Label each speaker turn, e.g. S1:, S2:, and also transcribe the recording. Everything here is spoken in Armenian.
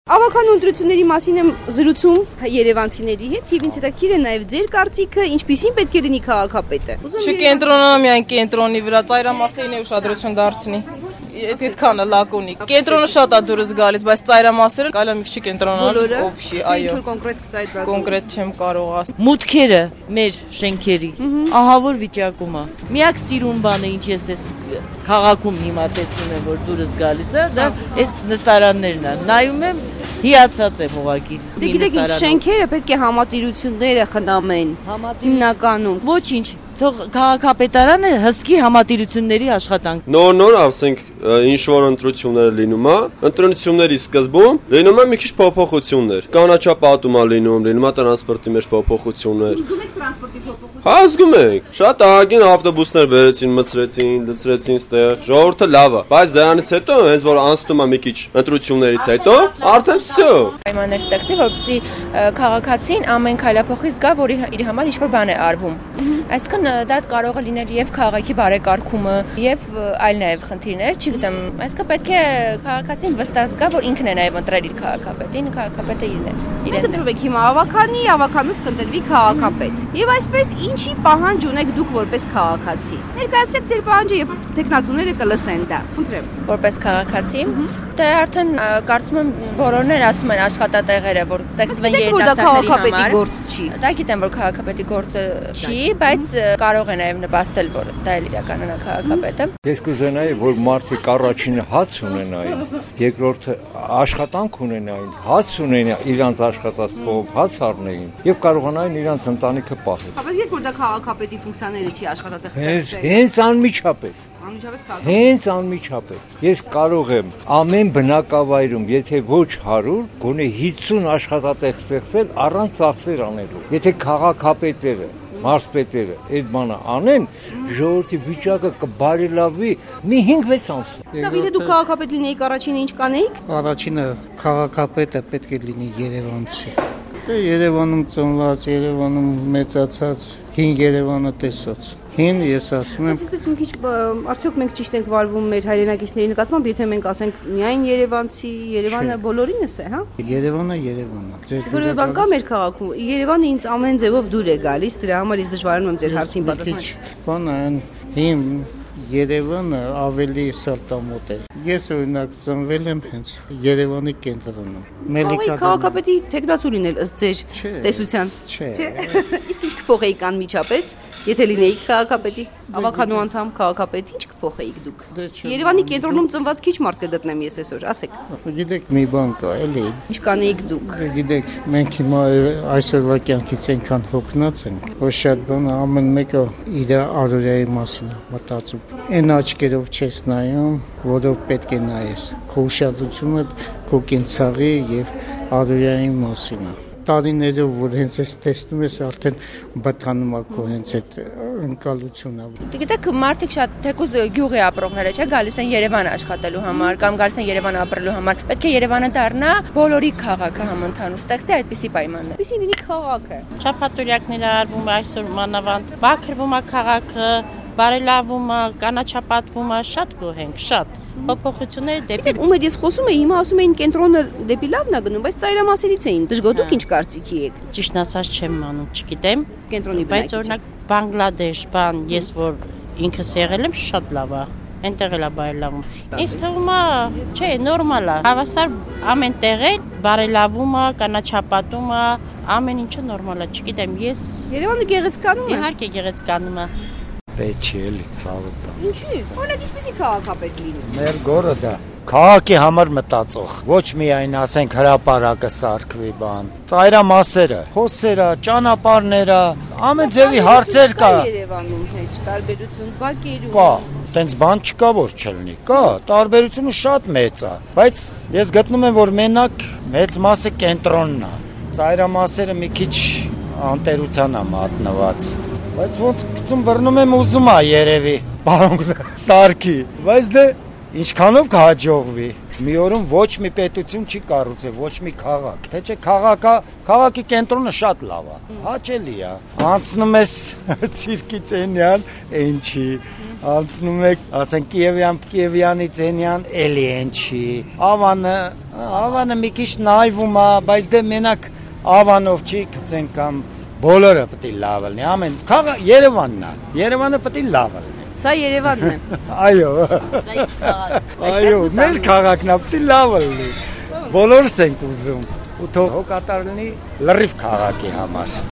S1: Ավականու ընտրությունների մասին եմ զրուցում երևանցիների հետ, եւ ինձ հետաքրքիր է նաեւ ձեր կարծիքը, ինչպիսին պետք է լինի քաղաքապետը։
S2: Չկենտրոնանա միայն կենտրոնի վրա, ծայրամասերին է ուշադրություն դարձնի։ Այդքանը լակոնիկ։ Կենտրոնը շատ է դուրս գալիս, բայց ծայրամասերը կարելի է մի քիչ կենտրոնանալ օբշի, այո։ Կոնկրետ չեմ կարող ասել։
S3: Մուտքերը մեր շենքերի ահավոր վիճակում է։ Միակ սիրուն բանը ինչ ես էս քաղաքում հիմա տեսնում եմ, որ դուրս գալիս է, դա այս նստարաններն են։ Նայում եմ, հիացած եմ ուղղակի։
S1: Դե գիտեք ինչ, շենքերը պետք է համատիրությունները խնամեն։ Հիմնականում
S3: ոչինչ, թող քաղաքապետարանը հսկի համատիրությունների աշխատանք։
S4: Նոր ասենք ինչ որ ընտրությունները լինում է, ընտրությունների սկզբում լինում է մի քիչ փոփոխություններ։ Կանաչապատում է լինում է տրանսպորտի մեջ փոփոխություններ։
S1: զգում եք տրանսպորտի փոփոխություն։
S4: Հա, զգում ենք։ Շատ ահագին ավտոբուսներ բերեցին, մցրեցին, լցրեցին ստեղ։ Ժողովուրդը լավ է, բայց դրանից հետո հենց որ անցնում է մի քիչ ընտրություններից հետո, արդեն վсё։
S5: Պայմաններ ստեղծի, որպեսզի քաղաքացին ամեն քայլափոխի զգա, որ իր համար ինչ-որ բան է արվում։ Այսինքն դա կարող է լինել եւ քաղաքի բարեկարգումը եւ այլ նաեւ խնդիրներ, չգիտեմ, այսինքն պետք է քաղաքացին վստահ զգա, որ ինքն է նաեւ ընտրել իր քաղաքապետին, քաղաքապետը իրեն է։
S1: Իրեն դրվեք հիմա ավականուց կընտրվի քաղաքապետ։ Եւ այսպես ինչի պահանջ ունեք դուք որպես քաղաքացի։ Ներկայացրեք ձեր պահանջը եւ տեխնացուները կլսեն դա։ Խնդրեմ։
S5: Որպես քաղաքացի, դե արդեն կարծում եմ բոլորներ ասում են աշխատատեղերը, որ ստեղծվեն երիտասարդների համար։
S1: Գործ չի։
S5: Դա գիտեմ, որ քաղաքապետի գործը չի, բայց կարող է նաեւ նպաստել, որ դա էլ իրականանա քաղաքապետը։
S6: Ես կուզենայի, որ մարդիկ առաջինը հաց ունենային, երկրորդը աշխատանք ունենային, հաց ունենային, իրանց աշխատած փողով հաց առնեին եւ կարողանային իրանց ընտանիքը պահել։
S1: Բայց երբ որ դա քաղաքապետի ֆունկցիաները չի աշխատատեղ ստեղծել։
S6: Հենց անմիջապես։ Հենց անմիջապես։ Ես կարող եմ ամեն բնակավայրում, եթե ոչ 100, գոնե 50 աշխատատեղ ստեղծել առանց ծախսեր անելու։ Եթե քաղաքապետերը մարզպետերը այդ բանը անեն, ժողովրդի վիճակը կբարելավի մի 5-6 ամս։
S1: Լավ, եթե դուք քաղաքապետ լինեիք, առաջինը ինչ կանեիք։
S7: Առաջինը քաղաքապետը պետք է լինի երևանցի։ Երևանում ծնված, Երևանում մեծացած, հին Երևանը տեսած։ Հին ես ասում եմ։
S1: Այսինքն մի քիչ արդյոք մենք ճիշտ ենք վարվում մեր հայրենակիցների նկատմամբ, եթե մենք ասենք միայն երևանցի, Երևանը բոլորինս է, հա։
S7: Երևանը Երևանն է։
S1: Որևէ բան կա մեր քաղաքում։ Երևանը ինձ ամեն ձևով դուր է գալիս, դրա համար ես դժվարանում եմ ձեր հարցին պատասխանել։
S7: Բանը հին Երևանը ավելի սրտամոտ է։ Ես օրինակ ծնվել եմ հենց Երևանի կենտրոնում։
S1: Մելիքա քաղաքապետի տեխնացու լինել ըստ ձեր տեսության։ Չէ։ Իսկ ինչ կփոխեիք անմիջապես, եթե լինեիք քաղաքապետի, ավականու անդամ, քաղաքապետ, ինչ կփոխեիք դուք։ Երևանի կենտրոնում ծնված քիչ մարդ կգտնեմ ես այսօր, ասեք։
S7: Գիտեք, մի բան կա, էլի։
S1: Ինչ կանեիք դուք։
S7: Գիտեք, մենք հիմա այսօրվա կյանքից այնքան հոգնած ենք, որ շատ բան ամեն մեկը իր առօրյայի մասին է մտածում։ Այն աչքերով չես նայում, որով պետք է նայես։ Քո ուշադրությունը քո կենցաղի եւ առօրյայի մասին է։ Տարիներով որ հենց այս տեսնում ես արդեն բթանում է քո հենց այդ ընկալությունը։
S5: Գիտեք, մարդիկ շատ թեկուզ գյուղի ապրողները չէ, գալիս են Երևան աշխատելու համար կամ գալիս են Երևան ապրելու համար։ Պետք է Երևանը դառնա բոլորի քաղաքը համընդհանուր, ստեղծի այդպիսի պայմաններ։
S1: Ինչի լինի քաղաքը։
S8: Շաբաթօրյակները արվում այսօր մանավանդ, բաքրվում է քաղաքը, բարելավում է, կանաչապատվում է, շատ գոհ ենք, շատ։ Փոփոխությունները դեպի
S1: ում հետ ես խոսում եի, հիմա ասում էին կենտրոնը դեպի լավն է գնում, բայց ծայրամասերից էին։ Դժգոհ ինչ կարծիքի եք։
S8: Ճիշտ ասած չեմ անում, չգիտեմ։
S1: Կենտրոնի
S8: բայց օրինակ Բանգլադեշ, ես որ ինքս եղել եմ, շատ լավ է։ Այնտեղ էլ է բարելավում։ Ինձ թվում է, չէ, նորմալ է։ Հավասար ամեն տեղ է բարելավում է, կանաչապատում է, ամեն ինչը նորմալ է, չգիտեմ, ես
S1: Երևանը գեղեցկանում է։
S8: Իհարկե գեղեցկանում է։
S9: Պետք չի էլի ցավը տա։
S1: Ինչի՞։ Օրինակ ինչպեսի քաղաքապետ լինի։
S9: Մեր գորը դա քաղաքի համար մտածող։ Ոչ միայն ասենք հրապարակը սարքվի բան, ծայրամասերը, հոսերը, ճանապարհները, ամեն ձևի հարցեր կա։
S1: Երևանում հետ տարբերություն բակերում։
S9: Կա, տենց բան չկա որ չլինի։ Կա, տարբերությունը շատ մեծ է, բայց ես գտնում եմ որ մենակ մեծ մասը կենտրոնն է։ Ծայրամասերը մի քիչ անտերության է մատնված։ Բայց ոնց գցում բռնում եմ ուզում է երևի, պարոն Սարգի, բայց դե ինչքանով կհաջողվի։ Մի օրում ոչ մի պետություն չի կառուցել, ոչ մի քաղաք, թե չէ քաղաքի կենտրոնը շատ լավ է, հաճելի է։ Անցնում ես ցիրկից այնյան, ինչի, անցնում եք, ասենք Կիևյանից Էնյան էլի են չի։ Ավանը մի քիչ նայվում է, բայց դե մենակ Ավանով չի գցեն կամ բոլորը պետք է լավ լինի։ Ամեն Երևանն է։ Երևանը պետք է լավ լինի։
S1: Սա Երևանն է։
S9: Այո։ Այո, մեր քաղաքն է պետք է լավ լինի։ Բոլորս ենք ուզում։ Ու թող հոգատար լինի լրիվ քաղաքի համար։